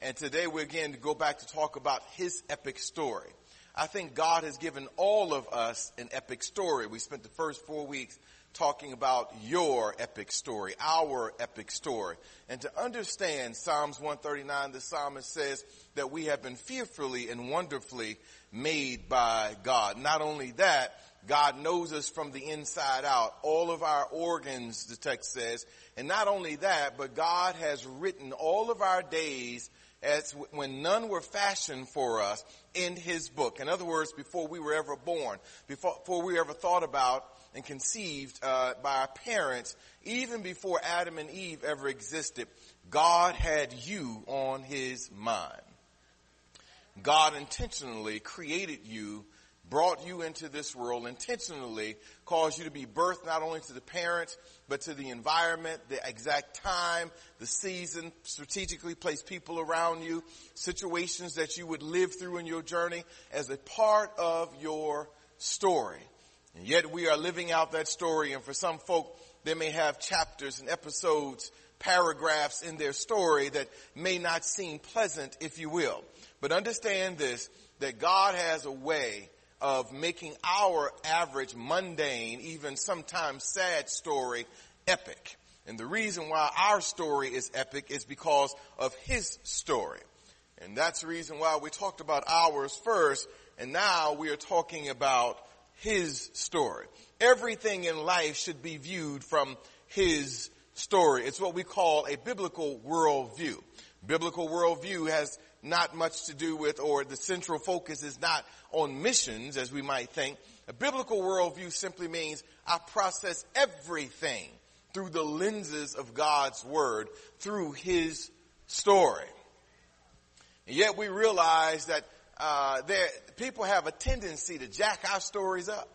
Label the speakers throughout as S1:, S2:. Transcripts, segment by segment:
S1: And today we're again to go back to talk about his epic story. I think God has given all of us an epic story. We spent the first 4 weeks talking about your epic story, our epic story. And to understand Psalms 139, the psalmist says that we have been fearfully and wonderfully made by God. Not only that, God knows us from the inside out, all of our organs, the text says. And not only that, but God has written all of our days as when none were fashioned for us in his book. In other words, before we were ever born, before we were ever thought about and conceived by our parents, even before Adam and Eve ever existed, God had you on his mind. God intentionally created you, brought you into this world, intentionally caused you to be birthed not only to the parents, but to the environment, the exact time, the season, strategically placed people around you, situations that you would live through in your journey as a part of your story. And yet we are living out that story, and for some folk, they may have chapters and episodes, paragraphs in their story that may not seem pleasant, if you will. But understand this, that God has a way of making our average, mundane, even sometimes sad story epic. And the reason why our story is epic is because of his story. And that's the reason why we talked about ours first, and now we are talking about his story. Everything in life should be viewed from his story. It's what we call a biblical worldview. Biblical worldview has not much to do with, or the central focus is not on missions, as we might think. A biblical worldview simply means I process everything through the lenses of God's word, through his story. And yet we realize that people have a tendency to jack our stories up.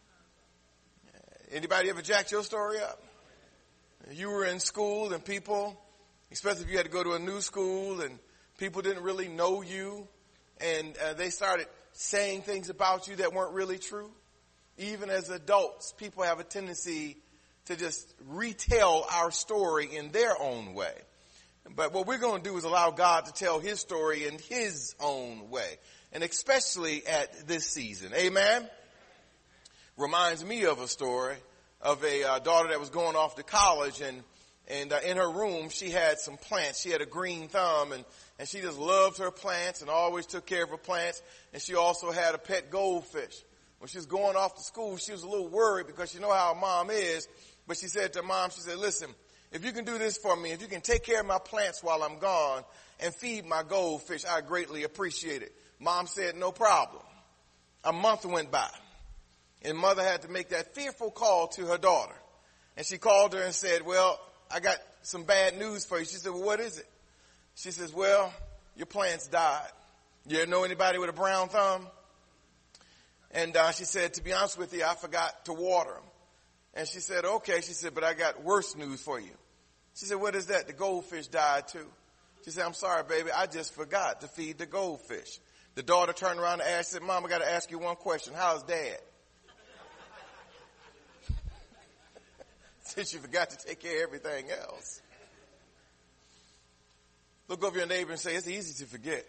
S1: Anybody ever jacked your story up? You were in school and people, especially if you had to go to a new school and people didn't really know you, and they started saying things about you that weren't really true. Even as adults, people have a tendency to just retell our story in their own way. But what we're going to do is allow God to tell his story in his own way, and especially at this season. Amen? Reminds me of a story of a daughter that was going off to college, and in her room, she had some plants. She had a green thumb, and she just loved her plants and always took care of her plants. And she also had a pet goldfish. When she was going off to school, she was a little worried because you know how a mom is. But she said to her mom, she said, listen, if you can do this for me, if you can take care of my plants while I'm gone and feed my goldfish, I greatly appreciate it. Mom said, no problem. A month went by, and mother had to make that fearful call to her daughter. And she called her and said, well, I got some bad news for you. She said, well, what is it? She says, well, your plants died. You ever know anybody with a brown thumb? And she said, to be honest with you, I forgot to water them. And she said, okay. She said, but I got worse news for you. She said, what is that? The goldfish died too. She said, I'm sorry, baby. I just forgot to feed the goldfish. The daughter turned around and asked, said, Mom, I got to ask you one question. How's Dad? Since you forgot to take care of everything else. Look over your neighbor and say, it's easy to forget.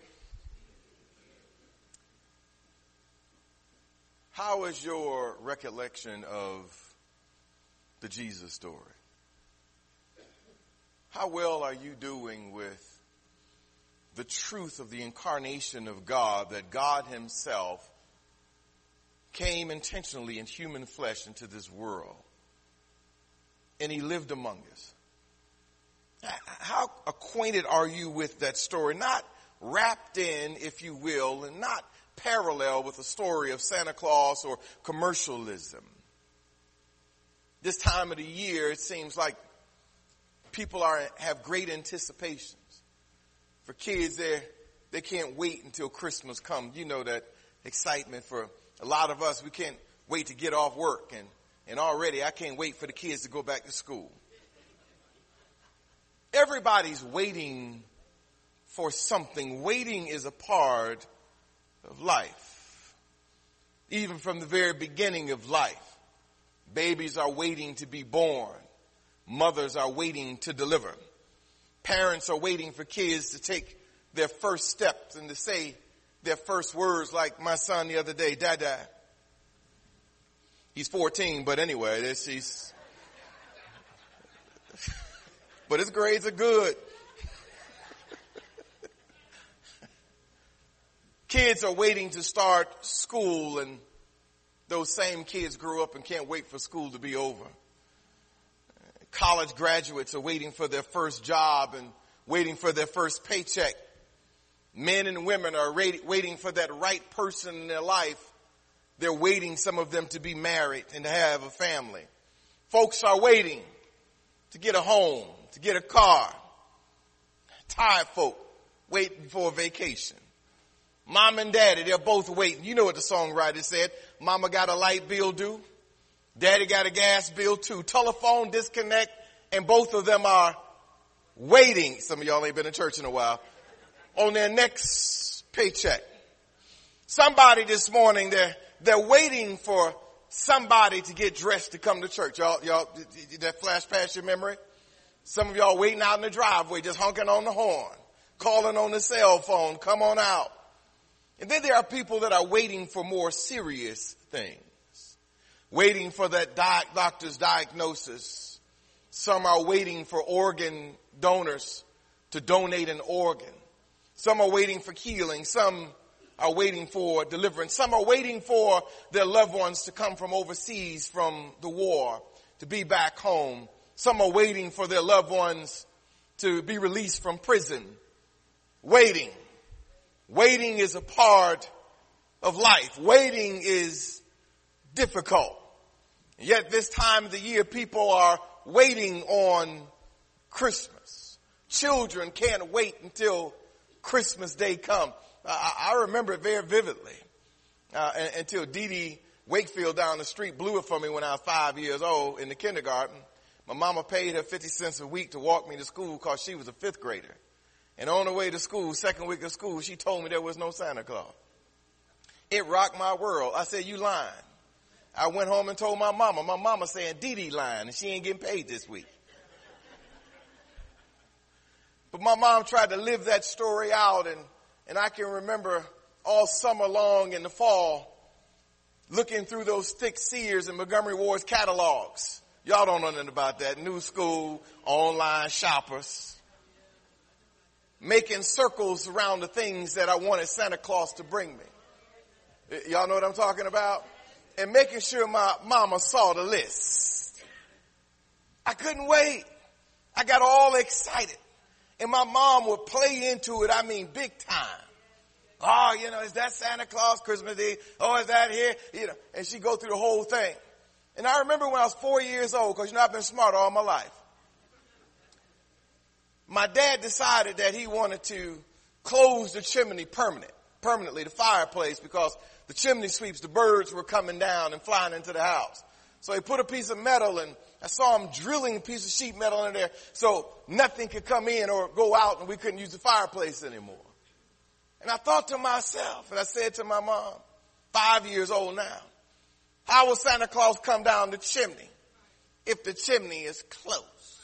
S1: How is your recollection of the Jesus story? How well are you doing with the truth of the incarnation of God, that God himself came intentionally in human flesh into this world, and he lived among us? How acquainted are you with that story? Not wrapped in, if you will, and not parallel with the story of Santa Claus or commercialism. This time of the year, it seems like people have great anticipations. For kids, they can't wait until Christmas comes. You know that excitement. For a lot of us, we can't wait to get off work, and already I can't wait for the kids to go back to school. Everybody's waiting for something. Waiting is a part of life. Even from the very beginning of life, babies are waiting to be born. Mothers are waiting to deliver. Parents are waiting for kids to take their first steps and to say their first words, like my son the other day, Dada. He's 14, but anyway, but his grades are good. Kids are waiting to start school, and those same kids grew up and can't wait for school to be over. College graduates are waiting for their first job and waiting for their first paycheck. Men and women are waiting for that right person in their life. They're waiting, some of them, to be married and to have a family. Folks are waiting to get a home, to get a car. Tired folk waiting for a vacation. Mom and daddy, they're both waiting. You know what the songwriter said. Mama got a light bill due. Daddy got a gas bill too. Telephone disconnect, and both of them are waiting. Some of y'all ain't been in church in a while. On their next paycheck. Somebody this morning, they're waiting for somebody to get dressed to come to church. Y'all, did that flash past your memory? Some of y'all waiting out in the driveway, just honking on the horn, calling on the cell phone, come on out. And then there are people that are waiting for more serious things. Waiting for that doctor's diagnosis. Some are waiting for organ donors to donate an organ. Some are waiting for healing. Some are waiting for deliverance. Some are waiting for their loved ones to come from overseas from the war, to be back home. Some are waiting for their loved ones to be released from prison. Waiting. Waiting is a part of life. Waiting is difficult. Yet this time of the year, people are waiting on Christmas. Children can't wait until Christmas Day comes. I remember it very vividly until Dee Dee Wakefield down the street blew it for me when I was 5 years old in the kindergarten. My mama paid her 50 cents a week to walk me to school because she was a fifth grader. And on the way to school, second week of school, she told me there was no Santa Claus. It rocked my world. I said, you lying. I went home and told my mama. My mama saying, Dee Dee lying, and she ain't getting paid this week. But my mom tried to live that story out, and I can remember all summer long in the fall looking through those thick Sears and Montgomery Ward's catalogs. Y'all don't know nothing about that. New school, online shoppers. Making circles around the things that I wanted Santa Claus to bring me. Y'all know what I'm talking about? And making sure my mama saw the list. I couldn't wait. I got all excited. And my mom would play into it, I mean, big time. Oh, is that Santa Claus Christmas Eve? Oh, is that here? And she'd go through the whole thing. And I remember when I was 4 years old, because I've been smart all my life. My dad decided that he wanted to close the chimney permanently, the fireplace, because the chimney sweeps, the birds were coming down and flying into the house. So he put a piece of metal, and I saw him drilling a piece of sheet metal in there so nothing could come in or go out and we couldn't use the fireplace anymore. And I thought to myself, and I said to my mom, 5 years old now, how will Santa Claus come down the chimney if the chimney is closed?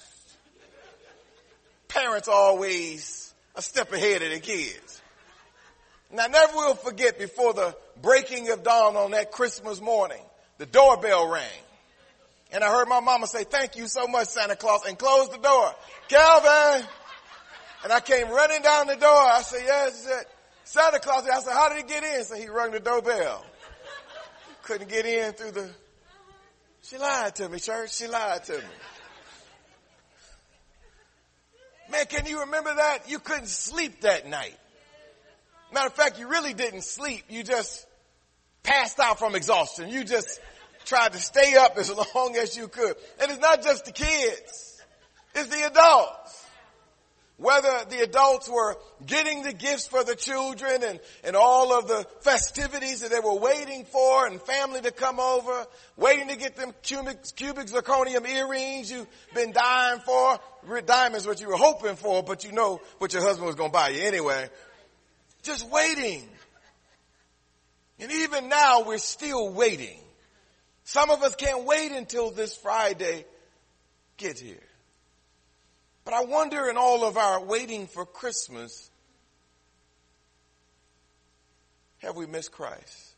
S1: Parents are always a step ahead of their kids. And I never will forget, before the breaking of dawn on that Christmas morning, the doorbell rang. And I heard my mama say, thank you so much, Santa Claus, and close the door. Calvin! And I came running down the door. I said, yes. She said, Santa Claus. I said, how did he get in? So he rung the doorbell. Couldn't get in through the... She lied to me, church. She lied to me. Man, can you remember that? You couldn't sleep that night. Matter of fact, you really didn't sleep. You just passed out from exhaustion. You just tried to stay up as long as you could. And it's not just the kids. It's the adults. Whether the adults were getting the gifts for the children and all of the festivities that they were waiting for, and family to come over, waiting to get them cubic zirconium earrings you've been dying for. Diamonds what you were hoping for, but you know what your husband was going to buy you anyway. Just waiting. And even now we're still waiting. Some of us can't wait until this Friday gets here. But I wonder, in all of our waiting for Christmas, Have we missed Christ?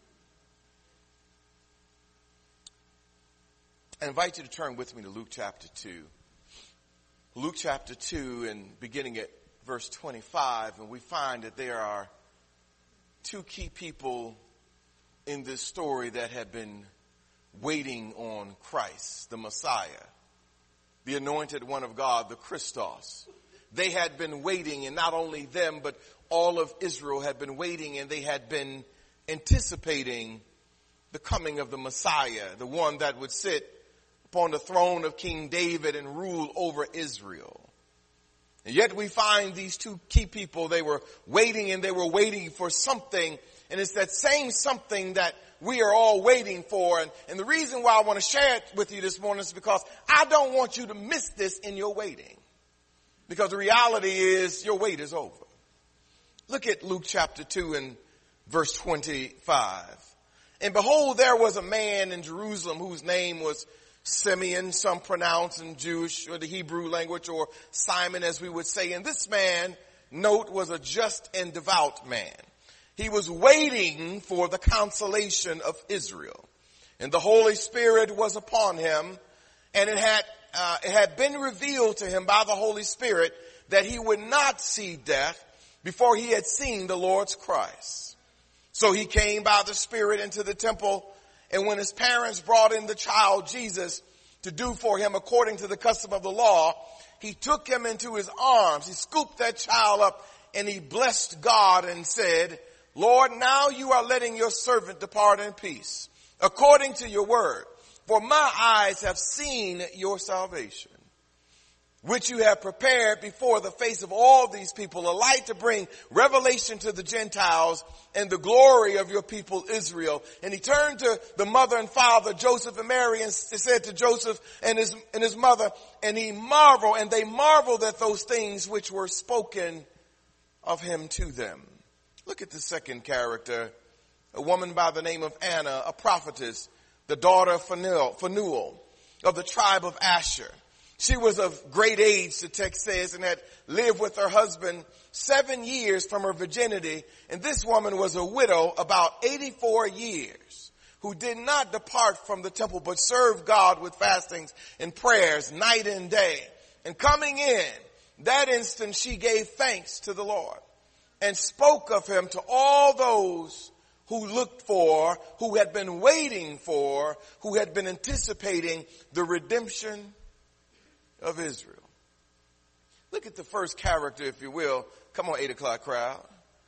S1: I invite you to turn with me to Luke chapter 2. Luke chapter 2 and beginning at verse 25, and we find that there are two key people in this story that have been waiting on Christ, the Messiah, the anointed one of God, the Christos. They had been waiting, and not only them, but all of Israel had been waiting, and they had been anticipating the coming of the Messiah, the one that would sit upon the throne of King David and rule over Israel. And yet we find these two key people, they were waiting, and they were waiting for something, and it's that same something that we are all waiting for. And the reason why I want to share it with you this morning is because I don't want you to miss this in your waiting. Because the reality is your wait is over. Look at Luke chapter 2 and verse 25. And behold, there was a man in Jerusalem whose name was Simeon, some pronounce in Jewish or the Hebrew language, or Simon as we would say. And this man, note, was a just and devout man. He was waiting for the consolation of Israel. And the Holy Spirit was upon him, and it had been revealed to him by the Holy Spirit that he would not see death before he had seen the Lord's Christ. So he came by the Spirit into the temple, and when his parents brought in the child Jesus to do for him according to the custom of the law, he took him into his arms. He scooped that child up, and he blessed God and said, Lord, now you are letting your servant depart in peace, according to your word. For my eyes have seen your salvation, which you have prepared before the face of all these people, a light to bring revelation to the Gentiles and the glory of your people Israel. And he turned to the mother and father, Joseph and Mary, and said to Joseph and his mother, and they marveled at those things which were spoken of him to them. Look at the second character, a woman by the name of Anna, a prophetess, the daughter of Phanuel of the tribe of Asher. She was of great age, the text says, and had lived with her husband 7 years from her virginity. And this woman was a widow about 84 years, who did not depart from the temple, but served God with fastings and prayers night and day. And coming in, that instant she gave thanks to the Lord and spoke of him to all those who looked for, who had been waiting for, who had been anticipating the redemption of Israel. Look at the first character, if you will. Come on, 8 o'clock crowd.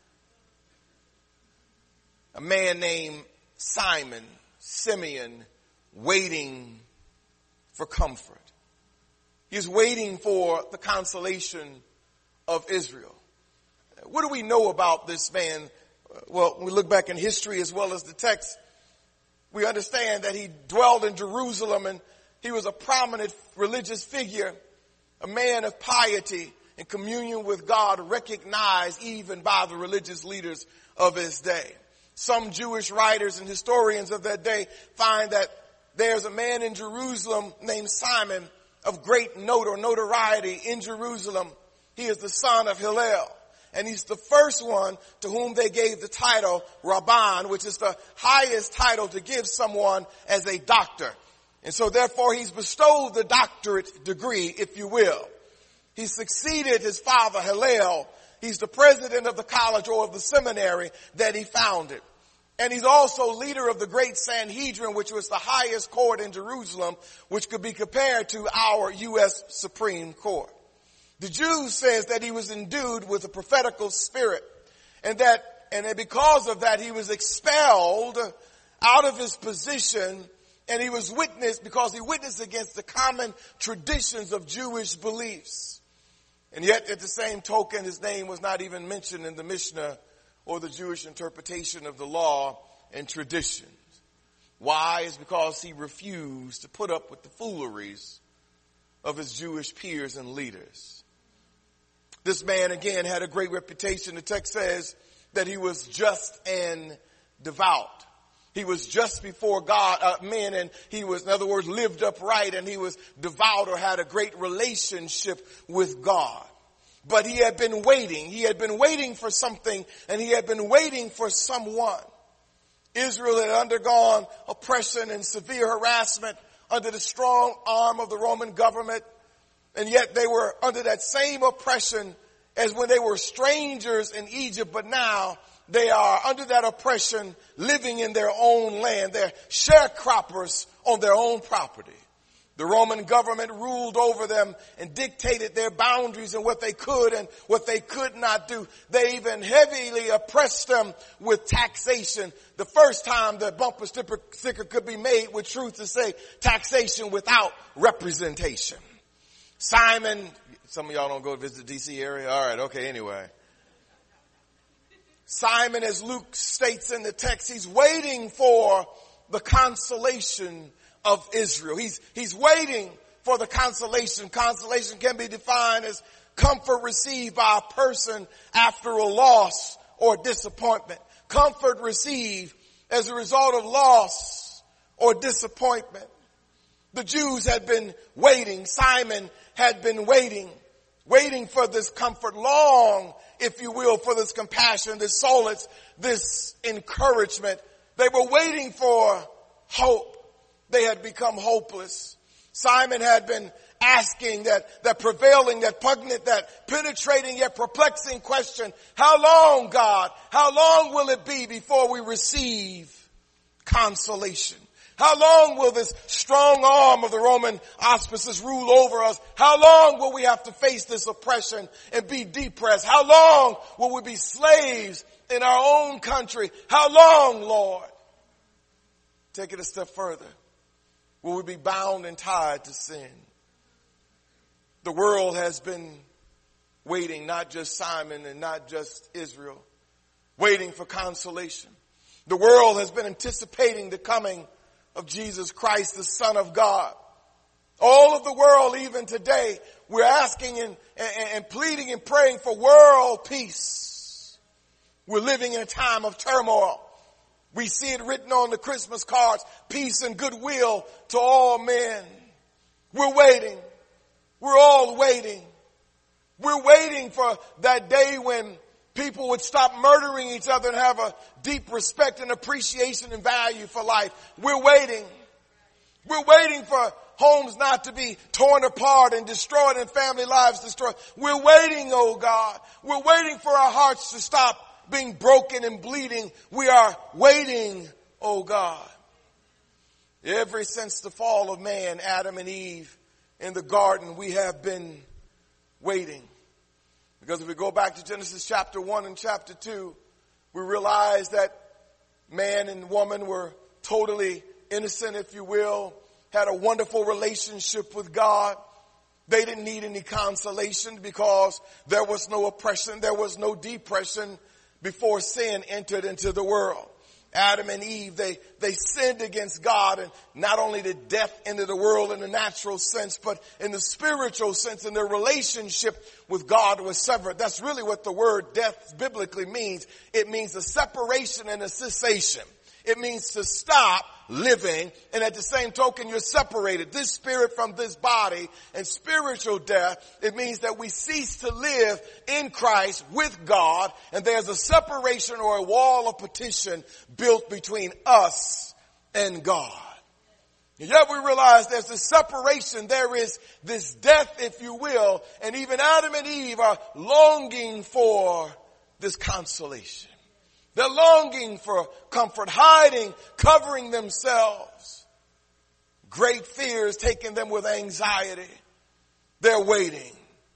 S1: A man named Simeon, waiting for comfort. He's waiting for the consolation of Israel. What do we know about this man? Well, when we look back in history as well as the text, we understand that he dwelled in Jerusalem, and he was a prominent religious figure, a man of piety and communion with God, recognized even by the religious leaders of his day. Some Jewish writers and historians of that day find that there's a man in Jerusalem named Simon of great note or notoriety in Jerusalem. He is the son of Hillel. And he's the first one to whom they gave the title Rabban, which is the highest title to give someone as a doctor. And so therefore he's bestowed the doctorate degree, if you will. He succeeded his father Hillel. He's the president of the college or of the seminary that he founded. And he's also leader of the great Sanhedrin, which was the highest court in Jerusalem, which could be compared to our U.S. Supreme Court. The Jews says that he was endued with a prophetical spirit, and that because of that he was expelled out of his position, and he was because he witnessed against the common traditions of Jewish beliefs. And yet at the same token, his name was not even mentioned in the Mishnah or the Jewish interpretation of the law and traditions. Why? It's because he refused to put up with the fooleries of his Jewish peers and leaders. This man, again, had a great reputation. The text says that he was just and devout. He was just before God, men, and he was, in other words, lived upright, and he was devout or had a great relationship with God. But he had been waiting. He had been waiting for something, and he had been waiting for someone. Israel had undergone oppression and severe harassment under the strong arm of the Roman government, and yet they were under that same oppression as when they were strangers in Egypt, but now they are under that oppression living in their own land. They're sharecroppers on their own property. The Roman government ruled over them and dictated their boundaries and what they could and what they could not do. They even heavily oppressed them with taxation. The first time the bumper sticker could be made with truth to say taxation without representation. Simon, some of y'all don't go visit the DC area? All right, okay, anyway. Simon, as Luke states in the text, he's waiting for the consolation of Israel. He's waiting for the consolation. Consolation can be defined as comfort received by a person after a loss or disappointment. Comfort received as a result of loss or disappointment. The Jews had been waiting. Simon had been waiting for this comfort, long, if you will, for this compassion, this solace, this encouragement. They were waiting for hope. They had become hopeless. Simon had been asking that prevailing, that poignant, that penetrating yet perplexing question, how long, God? How long will it be before we receive consolation? How long will this strong arm of the Roman auspices rule over us? How long will we have to face this oppression and be depressed? How long will we be slaves in our own country? How long, Lord? Take it a step further. Will we be bound and tied to sin? The world has been waiting, not just Simon and not just Israel, waiting for consolation. The world has been anticipating the coming of Jesus Christ, the Son of God. All of the world, even today, we're asking and pleading and praying for world peace. We're living in a time of turmoil. We see it written on the Christmas cards, peace and goodwill to all men. We're waiting. We're all waiting. We're waiting for that day when people would stop murdering each other and have a deep respect and appreciation and value for life. We're waiting. We're waiting for homes not to be torn apart and destroyed and family lives destroyed. We're waiting, oh God. We're waiting for our hearts to stop being broken and bleeding. We are waiting, oh God. Ever since the fall of man, Adam and Eve in the garden, we have been waiting. Because if we go back to Genesis chapter 1 and chapter 2, we realize that man and woman were totally innocent, if you will, had a wonderful relationship with God. They didn't need any consolation because there was no oppression, there was no depression before sin entered into the world. Adam and Eve, they sinned against God, and not only did death enter the world in the natural sense, but in the spiritual sense, and their relationship with God was severed. That's really what the word death biblically means. It means a separation and a cessation. It means to stop living, and at the same token, you're separated. This spirit from this body, and spiritual death, it means that we cease to live in Christ with God, and there's a separation or a wall of partition built between us and God. And yet we realize there's this separation, there is this death, if you will, and even Adam and Eve are longing for this consolation. They're longing for comfort, hiding, covering themselves. Great fears taking them with anxiety. They're waiting.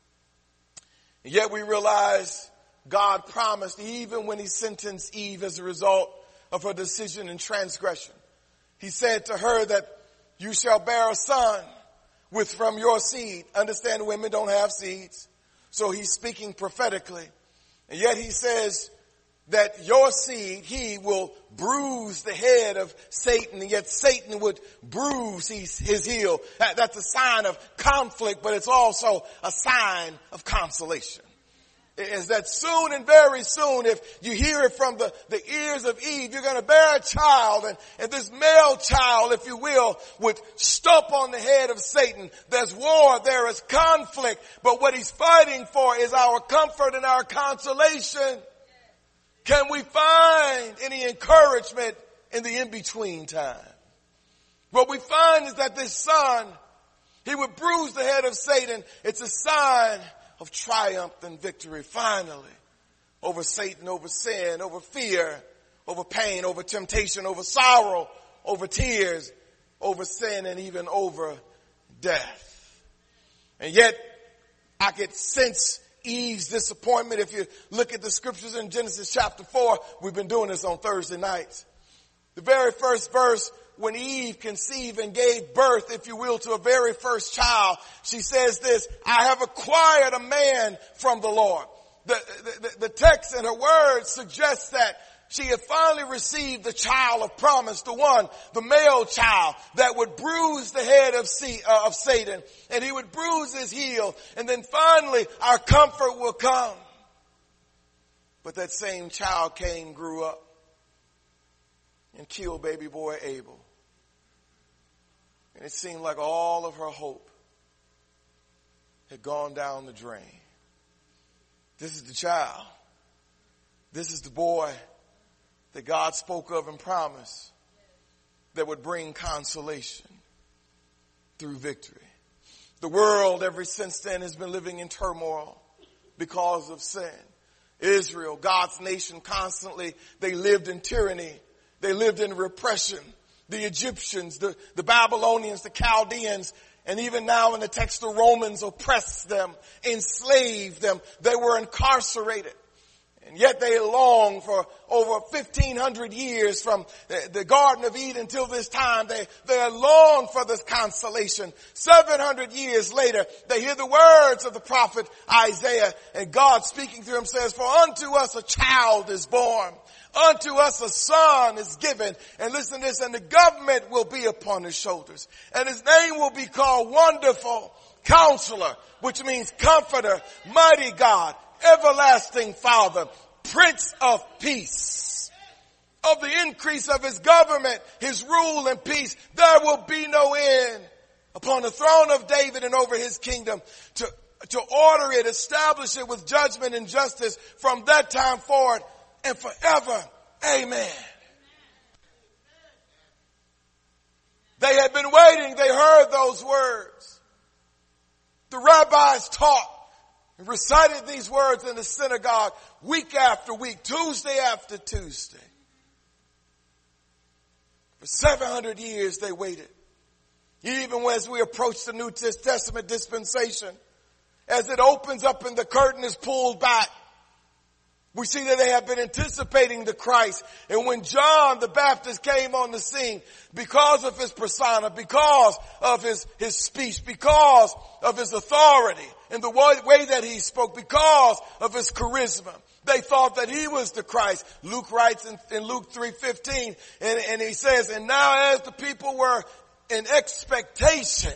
S1: And yet we realize God promised, even when he sentenced Eve as a result of her decision and transgression. He said to her that you shall bear a son from your seed. Understand, women don't have seeds. So he's speaking prophetically. And yet he says that your seed, he will bruise the head of Satan, and yet Satan would bruise his heel. That's a sign of conflict, but it's also a sign of consolation. is that soon and very soon, if you hear it from the ears of Eve, you're going to bear a child, and this male child, if you will, would stomp on the head of Satan. There's war, there is conflict, but what he's fighting for is our comfort and our consolation. Can we find any encouragement in the in-between time? What we find is that this son, he would bruise the head of Satan. It's a sign of triumph and victory, finally, over Satan, over sin, over fear, over pain, over temptation, over sorrow, over tears, over sin, and even over death. And yet, I could sense Eve's disappointment. If you look at the scriptures in Genesis chapter 4, we've been doing this on Thursday nights. The very first verse, when Eve conceived and gave birth, if you will, to a very first child, she says this, I have acquired a man from the Lord. The text and her words suggest that she had finally received the child of promise, the one, the male child that would bruise the head of Satan, and he would bruise his heel, and then finally our comfort will come. But that same child Cain grew up and killed baby boy Abel. And it seemed like all of her hope had gone down the drain. This is the child. This is the boy that God spoke of and promised that would bring consolation through victory. The world ever since then has been living in turmoil because of sin. Israel, God's nation, constantly, they lived in tyranny. They lived in repression. The Egyptians, the Babylonians, the Chaldeans, and even now in the text, the Romans oppressed them, enslaved them. They were incarcerated. And yet they longed for over 1,500 years from the Garden of Eden until this time. They longed for this consolation. 700 years later, they hear the words of the prophet Isaiah, and God speaking through him says, for unto us a child is born. Unto us a son is given. And listen to this, and the government will be upon his shoulders. And his name will be called Wonderful Counselor, which means Comforter, Mighty God, Everlasting Father, Prince of Peace. Of the increase of his government, his rule and peace, there will be no end. Upon the throne of David and over his kingdom, to order it, establish it with judgment and justice from that time forward and forever. Amen. They had been waiting. They heard those words. The rabbis taught and recited these words in the synagogue week after week, Tuesday after Tuesday. For 700 years they waited. Even as we approach the New Testament dispensation, as it opens up and the curtain is pulled back, we see that they have been anticipating the Christ. And when John the Baptist came on the scene, because of his persona, because of his speech, because of his authority and the way that he spoke, because of his charisma, they thought that he was the Christ. Luke writes in Luke 3:15, and he says, and now as the people were in expectation,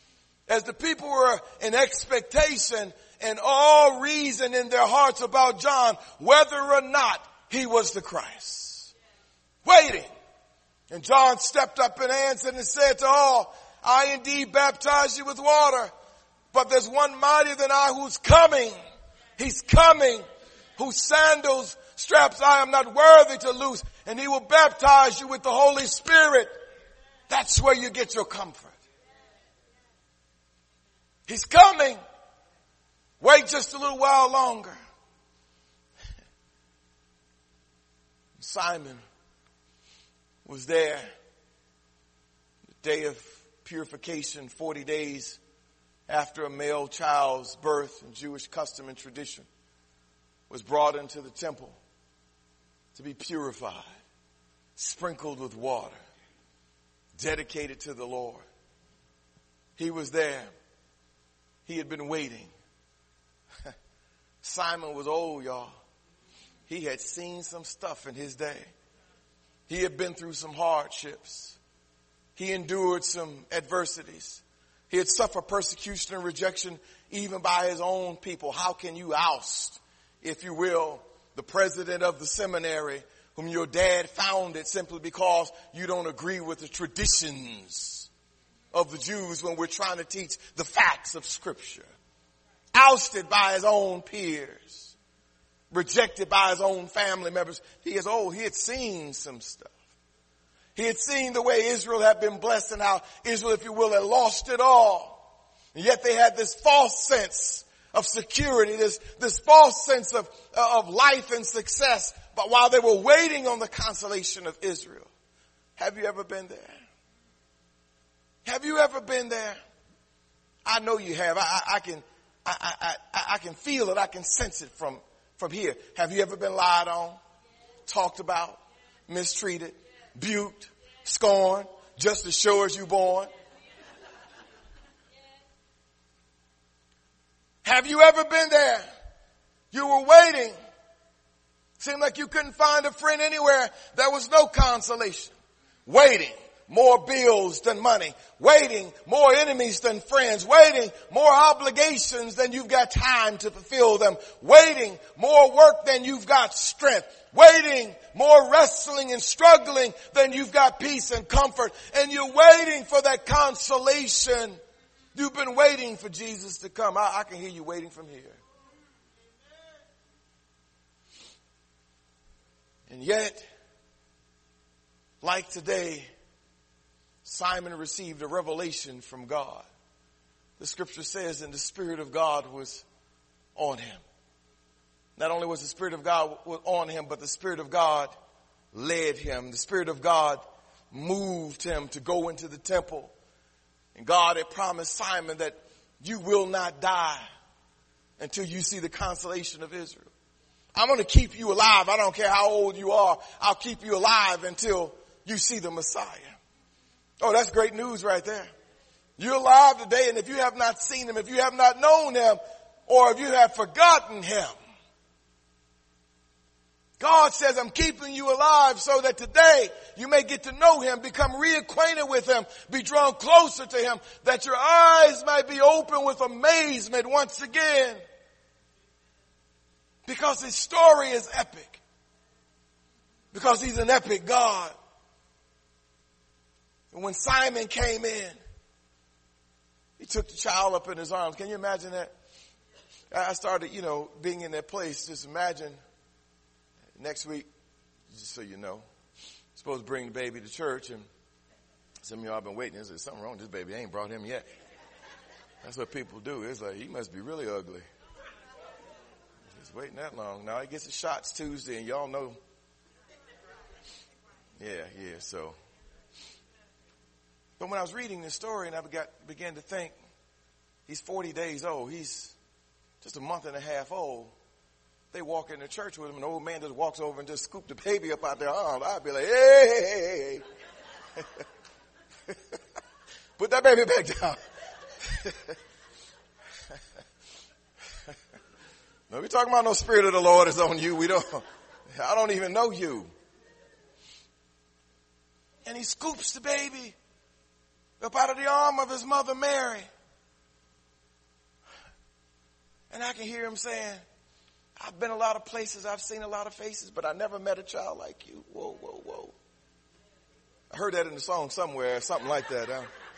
S1: and all reason in their hearts about John, whether or not he was the Christ. Waiting. And John stepped up and answered and said to all, I indeed baptize you with water, but there's one mightier than I who's coming. He's coming, whose sandals, straps I am not worthy to loose, and he will baptize you with the Holy Spirit. That's where you get your comfort. He's coming. Wait just a little while longer. Simon was there. The day of purification, 40 days after a male child's birth in Jewish custom and tradition, was brought into the temple to be purified, sprinkled with water, dedicated to the Lord. He was there. He had been waiting. Simon was old, y'all. He had seen some stuff in his day. He had been through some hardships. He endured some adversities. He had suffered persecution and rejection even by his own people. How can you oust if you will, the president of the seminary whom your dad founded simply because you don't agree with the traditions of the Jews when we're trying to teach the facts of Scripture. Ousted by his own peers. Rejected by his own family members. He had seen some stuff. He had seen the way Israel had been blessed and how Israel, if you will, had lost it all. And yet they had this false sense of security, this false sense of life and success. But while they were waiting on the consolation of Israel, have you ever been there? Have you ever been there? I know you have. I can feel it. I can sense it from here. Have you ever been lied on, talked about, mistreated, buked, scorned, just as sure as you born? Have you ever been there? You were waiting. Seemed like you couldn't find a friend anywhere. There was no consolation. Waiting. More bills than money. Waiting. More enemies than friends. Waiting. More obligations than you've got time to fulfill them. Waiting. More work than you've got strength. Waiting. More wrestling and struggling than you've got peace and comfort. And you're waiting for that consolation. You've been waiting for Jesus to come. I can hear you waiting from here. And yet, like today, Simon received a revelation from God. The scripture says, and the Spirit of God was on him. Not only was the Spirit of God on him, but the Spirit of God led him. The Spirit of God moved him to go into the temple. And God had promised Simon that you will not die until you see the consolation of Israel. I'm going to keep you alive. I don't care how old you are. I'll keep you alive until you see the Messiah. Oh, that's great news right there. You're alive today, and if you have not seen him, if you have not known him, or if you have forgotten him, God says, I'm keeping you alive so that today you may get to know him, become reacquainted with him, be drawn closer to him, that your eyes might be open with amazement once again. Because his story is epic. Because he's an epic God. And when Simon came in, he took the child up in his arms. Can you imagine that? I started, being in that place. Just imagine next week, just so you know, supposed to bring the baby to church, and some of y'all have been waiting. There's something wrong with this baby. I ain't brought him yet. That's what people do. It's like, he must be really ugly. Just waiting that long. Now he gets his shots Tuesday, and y'all know. Yeah, so. But when I was reading this story, and I began to think, he's 40 days old. He's just a month and a half old. They walk into church with him, and the old man just walks over and just scoop the baby up out their arms. I'd be like, hey. Put that baby back down. No, we're talking about no Spirit of the Lord is on you. I don't even know you. And he scoops the baby up out of the arm of his mother, Mary. And I can hear him saying, I've been a lot of places, I've seen a lot of faces, but I never met a child like you. Whoa, whoa, whoa. I heard that in the song somewhere, something like that.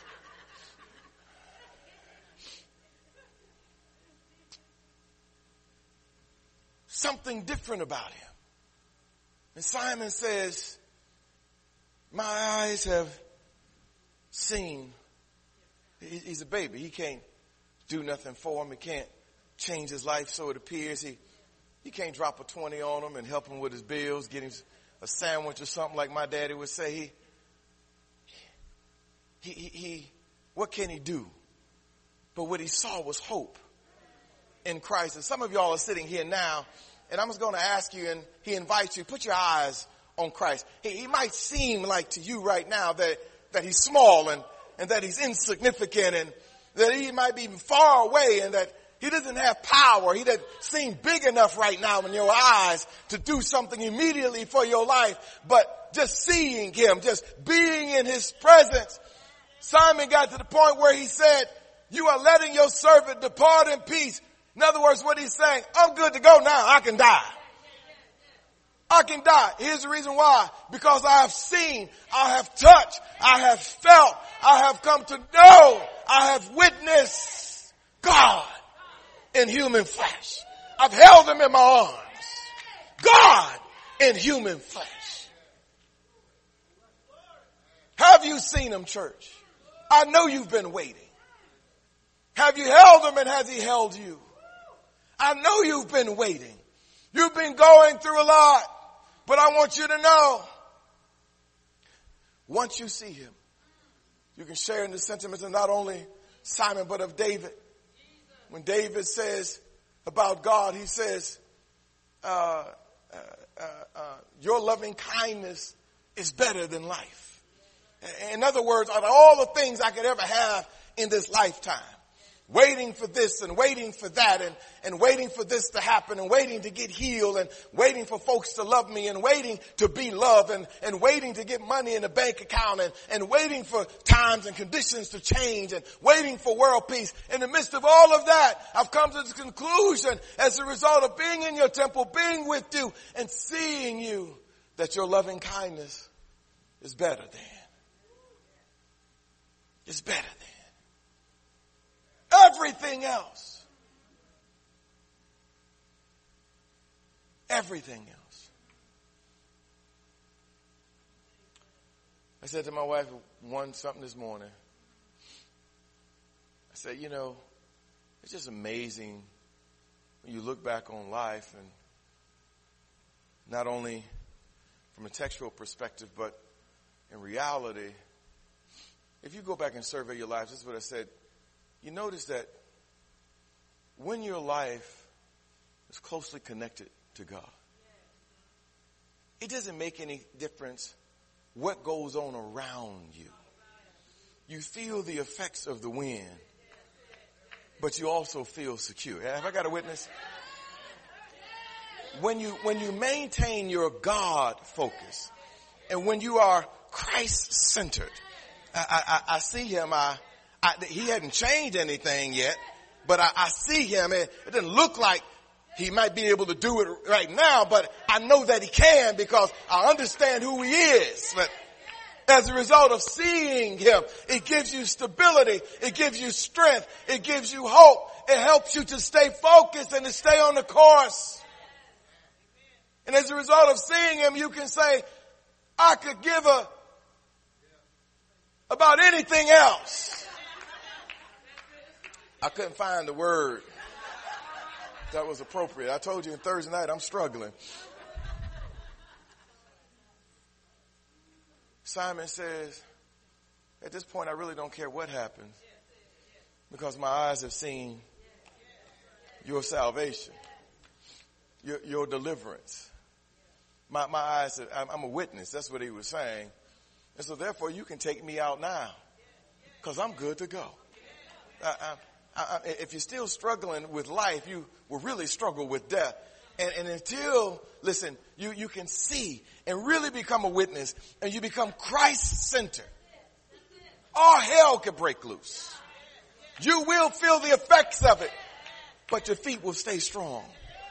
S1: Something different about him. And Simon says, my eyes have seen. He's a baby. He can't do nothing for him. He can't change his life, so it appears. He can't drop a 20 on him and help him with his bills, get him a sandwich or something like my daddy would say. What can he do? But what he saw was hope in Christ. And some of y'all are sitting here now, and I'm just going to ask you, and he invites you, put your eyes on Christ. He might seem like to you right now that he's small and that he's insignificant and that he might be far away and that he doesn't have power. He doesn't seem big enough right now in your eyes to do something immediately for your life. But just seeing him, just being in his presence, Simon got to the point where he said, you are letting your servant depart in peace, In other words, what he's saying, I'm good to go now. I can die. I can die. Here's the reason why. Because I have seen, I have touched, I have felt, I have come to know, I have witnessed God in human flesh. I've held him in my arms. God in human flesh. Have you seen him, church? I know you've been waiting. Have you held him and has he held you? I know you've been waiting. You've been going through a lot. But I want you to know, once you see him, you can share in the sentiments of not only Simon, but of David. When David says about God, he says, your loving kindness is better than life. In other words, out of all the things I could ever have in this lifetime, waiting for this and waiting for that and waiting for this to happen and waiting to get healed and waiting for folks to love me and waiting to be loved and waiting to get money in the bank account and waiting for times and conditions to change and waiting for world peace. In the midst of all of that, I've come to the conclusion as a result of being in your temple, being with you and seeing you that your loving kindness is better than. It's better than everything else. Everything else. I said to my wife something this morning. I said, you know, it's just amazing when you look back on life and not only from a textual perspective, but in reality, if you go back and survey your life, this is what I said, you notice that when your life is closely connected to God, it doesn't make any difference what goes on around you. You feel the effects of the wind, but you also feel secure. Have I got a witness? When you maintain your God focus and when you are Christ-centered, I see him, he hadn't changed anything yet, but I see him. It doesn't look like he might be able to do it right now, but I know that he can because I understand who he is. But as a result of seeing him, it gives you stability. It gives you strength. It gives you hope. It helps you to stay focused and to stay on the course. And as a result of seeing him, you can say, I could give about anything else. I couldn't find the word that was appropriate. I told you on Thursday night I'm struggling. Simon says, at this point I really don't care what happens because my eyes have seen your salvation, your deliverance. My eyes, I'm a witness. That's what he was saying. And so therefore you can take me out now because I'm good to go. If you're still struggling with life, you will really struggle with death. And until, listen, you can see and really become a witness and you become Christ-centered, all hell can break loose. You will feel the effects of it, but your feet will stay strong.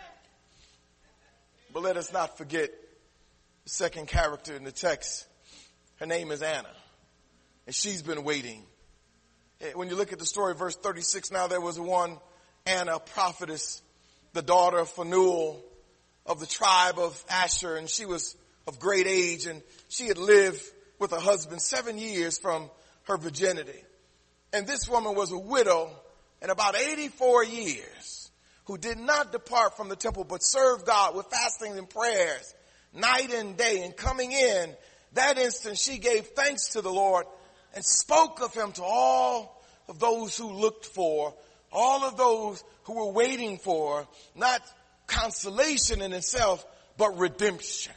S1: But let us not forget the second character in the text. Her name is Anna, and she's been waiting. When you look at the story, verse 36, now there was one, Anna, prophetess, the daughter of Phanuel of the tribe of Asher, and she was of great age, and she had lived with her husband 7 years from her virginity. And this woman was a widow in about 84 years who did not depart from the temple, but served God with fasting and prayers night and day. And coming in that instant, she gave thanks to the Lord and spoke of him to all of those who looked for, all of those who were waiting for, not consolation in itself, but redemption.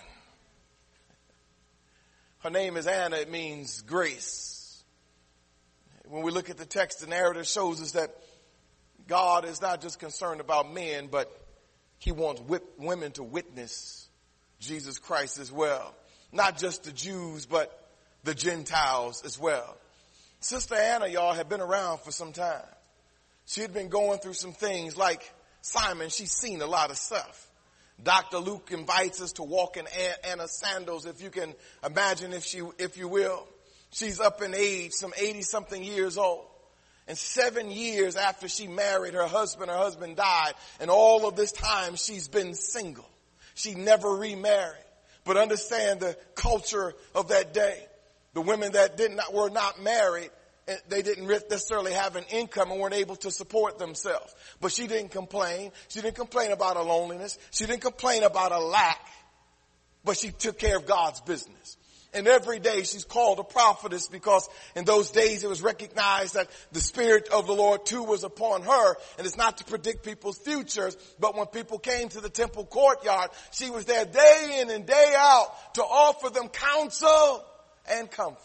S1: Her name is Anna. It means grace. When we look at the text, the narrative shows us that God is not just concerned about men, but he wants women to witness Jesus Christ as well. Not just the Jews, but the Gentiles as well. Sister Anna, y'all, had been around for some time. She had been going through some things like Simon, she's seen a lot of stuff. Dr. Luke invites us to walk in Anna's sandals, if you can imagine, if you will. She's up in age, some 80-something years old. And 7 years after she married her husband died. And all of this time, she's been single. She never remarried. But understand the culture of that day. The women that were not married, they didn't necessarily have an income and weren't able to support themselves. But she didn't complain. She didn't complain about a loneliness. She didn't complain about a lack. But she took care of God's business. And every day she's called a prophetess because in those days it was recognized that the Spirit of the Lord too was upon her. And it's not to predict people's futures, but when people came to the temple courtyard, she was there day in and day out to offer them counsel and comfort.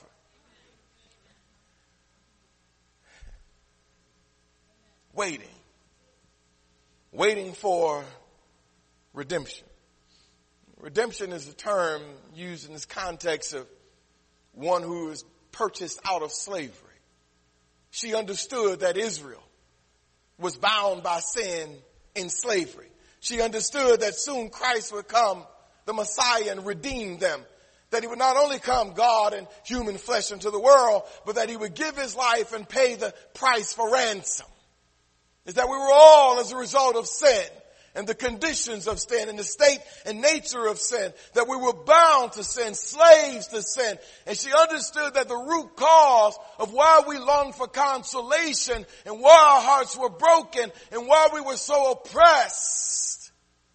S1: Waiting for redemption. Redemption is a term used in this context of one who is purchased out of slavery. She understood that Israel was bound by sin in slavery. She understood that soon Christ would come, the Messiah, and redeem them. That he would not only come God and human flesh into the world, but that he would give his life and pay the price for ransom. Is that we were all, as a result of sin and the conditions of sin and the state and nature of sin, that we were bound to sin, slaves to sin. And she understood that the root cause of why we longed for consolation and why our hearts were broken and why we were so oppressed,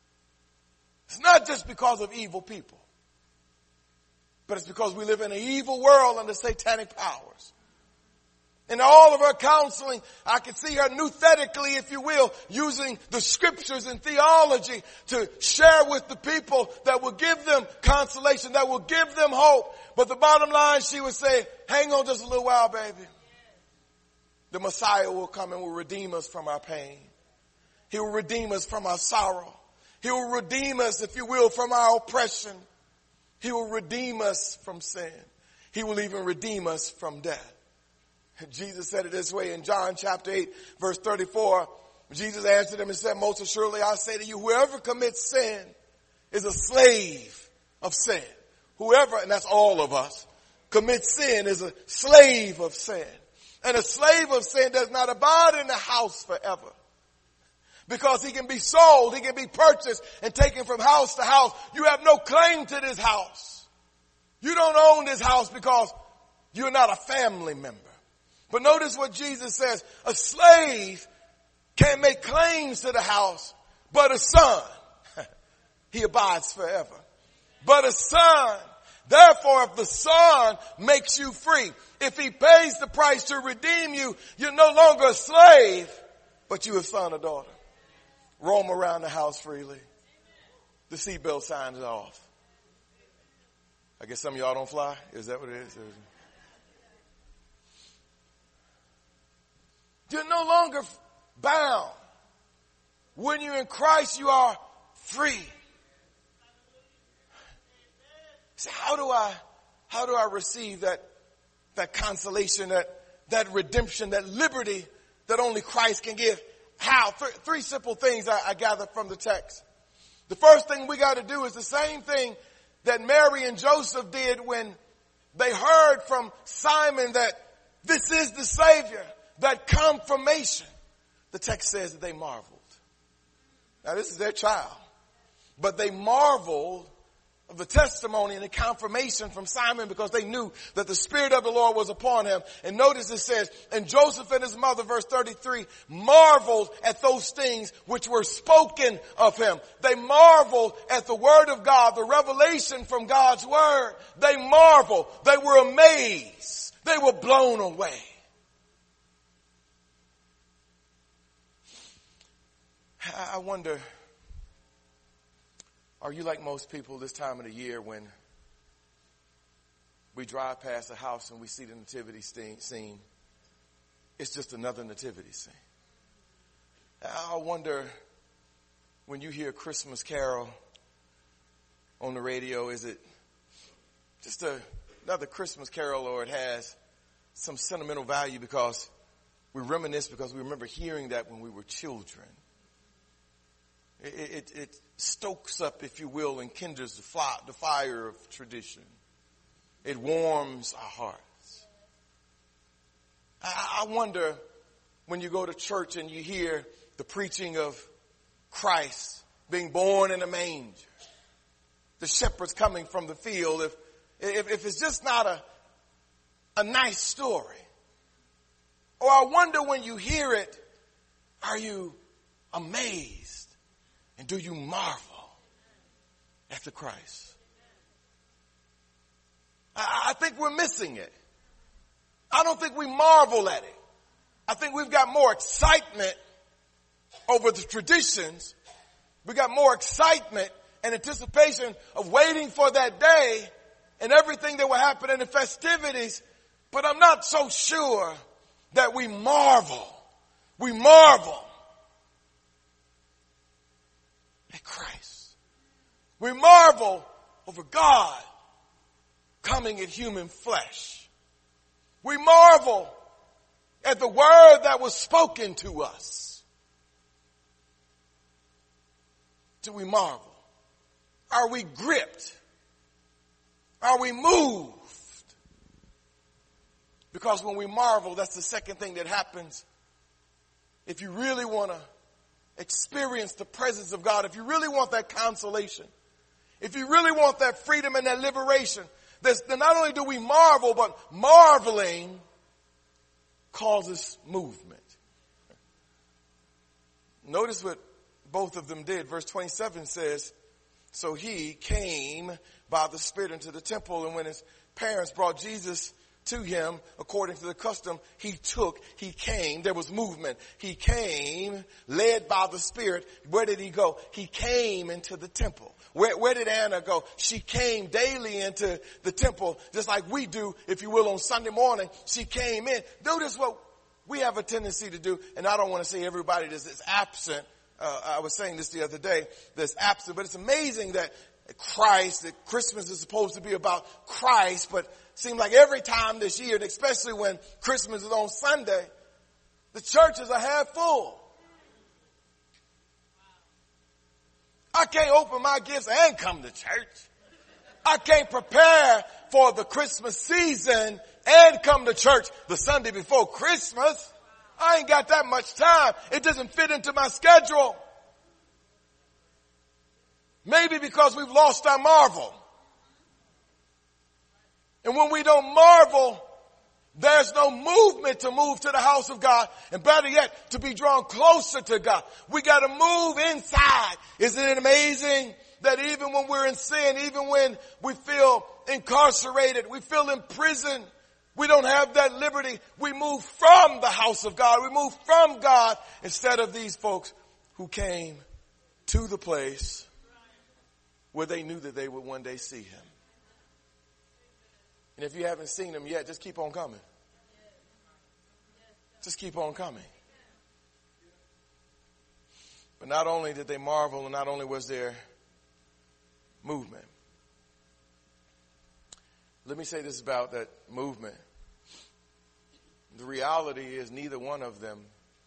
S1: it's not just because of evil people, but it's because we live in an evil world under satanic powers. In all of her counseling, I could see her nouthetically, if you will, using the scriptures and theology to share with the people that will give them consolation, that will give them hope. But the bottom line, she would say, hang on just a little while, baby. The Messiah will come and will redeem us from our pain. He will redeem us from our sorrow. He will redeem us, if you will, from our oppression. He will redeem us from sin. He will even redeem us from death. Jesus said it this way in John chapter 8, verse 34. Jesus answered him and said, most assuredly I say to you, whoever commits sin is a slave of sin. Whoever, and that's all of us, commits sin is a slave of sin. And a slave of sin does not abide in the house forever. Because he can be sold, he can be purchased and taken from house to house. You have no claim to this house. You don't own this house because you're not a family member. But notice what Jesus says. A slave can't make claims to the house, but a son, he abides forever. But a son, therefore, if the son makes you free, if he pays the price to redeem you, you're no longer a slave, but you're a son or daughter. Roam around the house freely. The seatbelt sign is off. I guess some of y'all don't fly. Is that what it is? You're no longer bound. When you're in Christ, you are free. So how do I receive that consolation, that redemption, that liberty that only Christ can give? How? Three simple things I gather from the text. The first thing we got to do is the same thing that Mary and Joseph did when they heard from Simon that this is the Savior. That confirmation. The text says that they marveled. Now this is their child. But they marveled of the testimony and the confirmation from Simon because they knew that the Spirit of the Lord was upon him. And notice it says, and Joseph and his mother, verse 33, marveled at those things which were spoken of him. They marveled at the word of God, the revelation from God's word. They marveled. They were amazed. They were blown away. I wonder, are you like most people this time of the year when we drive past a house and we see the nativity scene? It's just another nativity scene. I wonder, when you hear a Christmas carol on the radio, is it just another Christmas carol, or it has some sentimental value because we reminisce because we remember hearing that when we were children? It stokes up, if you will, and kindles the fire of tradition. It warms our hearts. I wonder when you go to church and you hear the preaching of Christ being born in a manger, the shepherds coming from the field, if it's just not a nice story. Or I wonder when you hear it, are you amazed? And do you marvel at the Christ? I think we're missing it. I don't think we marvel at it. I think we've got more excitement over the traditions. We got more excitement and anticipation of waiting for that day and everything that will happen in the festivities. But I'm not so sure that we marvel. We marvel at Christ. We marvel over God coming in human flesh. We marvel at the word that was spoken to us. Do we marvel? Are we gripped? Are we moved? Because when we marvel, that's the second thing that happens. If you really want to experience the presence of God, if you really want that consolation, if you really want that freedom and that liberation, then not only do we marvel, but marveling causes movement. Notice what both of them did. Verse 27 says, so he came by the Spirit into the temple, and when his parents brought Jesus to him, according to the custom, he came. There was movement. He came, led by the Spirit. Where did he go? He came into the temple. Where did Anna go? She came daily into the temple, just like we do, if you will, on Sunday morning. She came in. Notice what we have a tendency to do, and I don't want to say everybody that's absent. I was saying this the other day, that's absent, but it's amazing that Christmas is supposed to be about Christ, but it seems like every time this year, and especially when Christmas is on Sunday, the churches are half full. I can't open my gifts and come to church. I can't prepare for the Christmas season and come to church the Sunday before Christmas. I ain't got that much time. It doesn't fit into my schedule. Maybe because we've lost our marvel. And when we don't marvel, there's no movement to move to the house of God. And better yet, to be drawn closer to God. We got to move inside. Isn't it amazing that even when we're in sin, even when we feel incarcerated, we feel imprisoned, we don't have that liberty. We move from the house of God. We move from God instead of these folks who came to the place where they knew that they would one day see him. And if you haven't seen him yet, just keep on coming. Just keep on coming. But not only did they marvel, and not only was there movement. Let me say this about that movement. The reality is neither one of them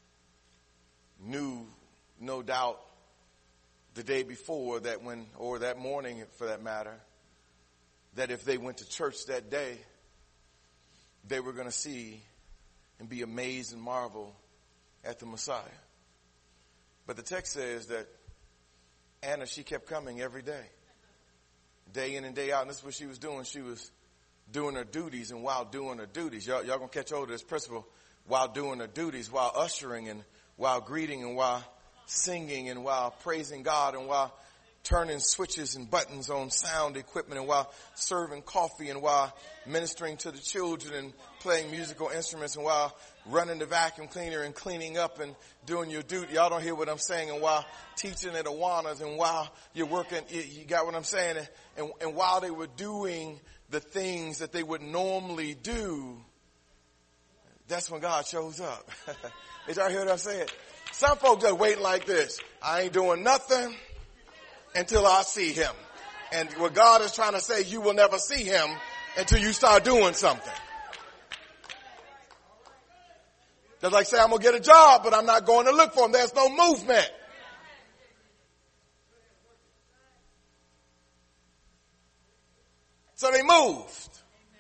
S1: knew, no doubt, the day before that when, or that morning for that matter, that if they went to church that day, they were going to see and be amazed and marvel at the Messiah. But the text says that Anna, she kept coming every day in and day out. And this is what she was doing. She was doing her duties, and while doing her duties, y'all going to catch hold of this principle, while doing her duties, while ushering and while greeting and while singing and while praising God and while turning switches and buttons on sound equipment and while serving coffee and while ministering to the children and playing musical instruments and while running the vacuum cleaner and cleaning up and doing your duty. Y'all don't hear what I'm saying. And while teaching at Awanas and while you're working, you got what I'm saying? And while they were doing the things that they would normally do, that's when God shows up. Did y'all hear what I'm saying? Some folks just waiting like this. I ain't doing nothing until I see him. And what God is trying to say, you will never see him until you start doing something. Just like say, I'm going to get a job, but I'm not going to look for him. There's no movement. So they moved.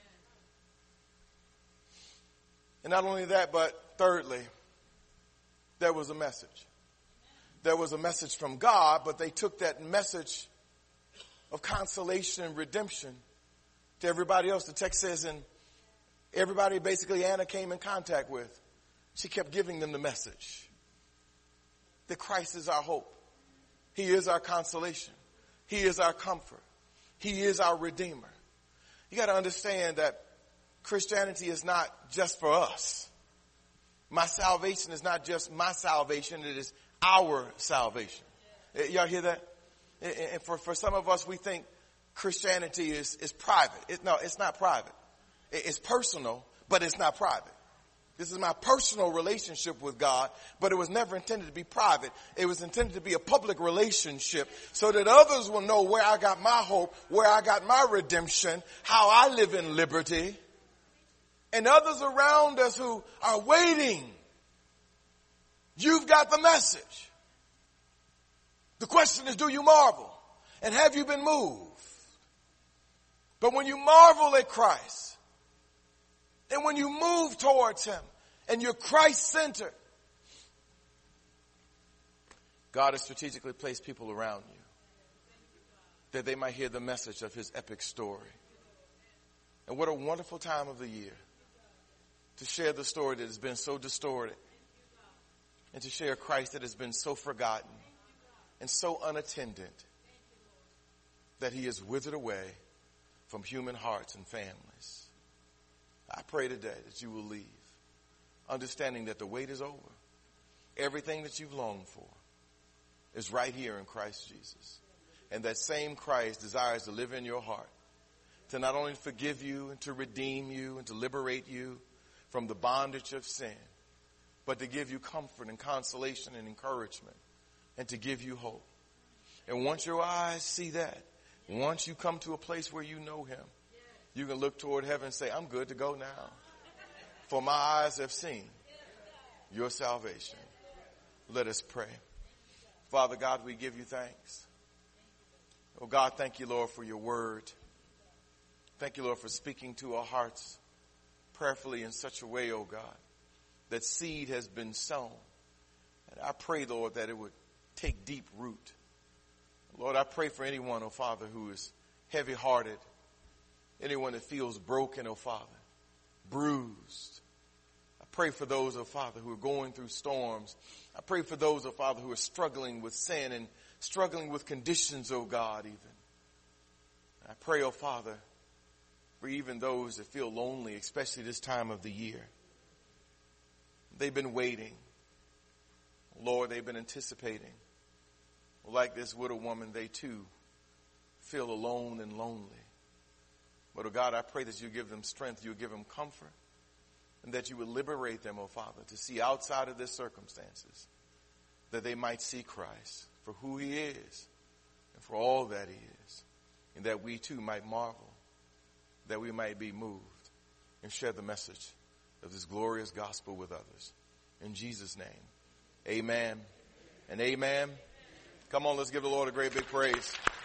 S1: And not only that, but thirdly, there was a message. There was a message from God, but they took that message of consolation and redemption to everybody else. The text says, and everybody basically Anna came in contact with, she kept giving them the message that Christ is our hope. He is our consolation. He is our comfort. He is our Redeemer. You got to understand that Christianity is not just for us. My salvation is not just my salvation. It is our salvation. Y'all hear that? And for some of us, we think Christianity is private. No, it's not private. It's personal, but it's not private. This is my personal relationship with God, but it was never intended to be private. It was intended to be a public relationship so that others will know where I got my hope, where I got my redemption, how I live in liberty. And others around us who are waiting, you've got the message. The question is, do you marvel? And have you been moved? But when you marvel at Christ, and when you move towards Him, and you're Christ-centered, God has strategically placed people around you that they might hear the message of His epic story. And what a wonderful time of the year to share the story that has been so distorted, and to share Christ that has been so forgotten and so unattended that He is withered away from human hearts and families. I pray today that you will leave understanding that the wait is over. Everything that you've longed for is right here in Christ Jesus. And that same Christ desires to live in your heart, to not only forgive you and to redeem you and to liberate you from the bondage of sin, but to give you comfort and consolation and encouragement and to give you hope. And once your eyes see that, once you come to a place where you know Him, you can look toward heaven and say, I'm good to go now. For my eyes have seen your salvation. Let us pray. Father God, we give you thanks. Oh God, thank you, Lord, for your word. Thank you, Lord, for speaking to our hearts prayerfully in such a way, oh God, that seed has been sown. And I pray, Lord, that it would take deep root. Lord, I pray for anyone, oh Father, who is heavy-hearted, anyone that feels broken, oh Father, bruised. I pray for those, oh Father, who are going through storms. I pray for those, oh Father, who are struggling with sin and struggling with conditions, oh God, even. I pray, oh Father, for even those that feel lonely, especially this time of the year. They've been waiting. Lord, they've been anticipating. Like this widow woman, they too feel alone and lonely. But, oh God, I pray that you give them strength, you give them comfort, and that you would liberate them, oh Father, to see outside of their circumstances, that they might see Christ for who He is and for all that He is, and that we too might marvel, that we might be moved and share the message of this glorious gospel with others. In Jesus' name, amen and amen. Come on, let's give the Lord a great big praise.